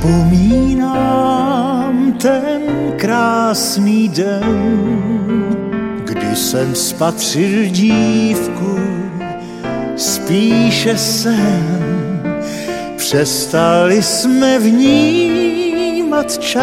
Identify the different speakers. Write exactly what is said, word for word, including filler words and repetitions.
Speaker 1: Vzpomínám ten krásný den, kdy jsem spatřil dívku, spíše sen. Přestali jsme vnímat čas.